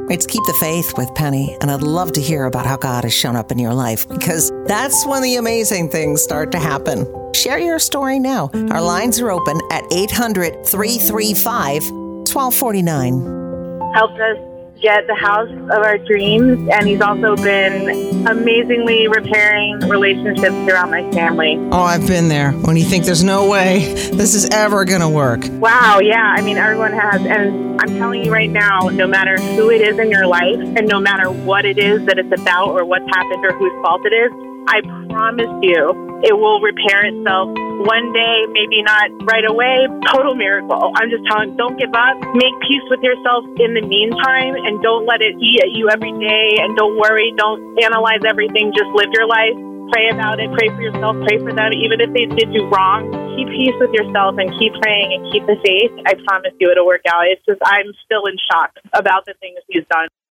It's Keep the Faith with Penny, and I'd love to hear about how God has shown up in your life, because that's when the amazing things start to happen. Share your story now. Our lines are open at 800-335-1249. Helped us get the house of our dreams, and he's also been amazingly repairing relationships throughout my family. Oh, I've been there. When you think there's no way this is ever going to work. Wow, yeah. I mean, everyone has. And I'm telling you right now, no matter who it is in your life, and no matter what it is that it's about or what's happened or whose fault it is, I promise you it will repair itself one day, maybe not right away. Total miracle. I'm just telling you, don't give up. Make peace with yourself in the meantime, and don't let it eat at you every day. And don't worry. Don't analyze everything. Just live your life. Pray about it. Pray for yourself. Pray for them. Even if they did you wrong, keep peace with yourself and keep praying and keep the faith. I promise you it'll work out. It's just I'm still in shock about the things he's done.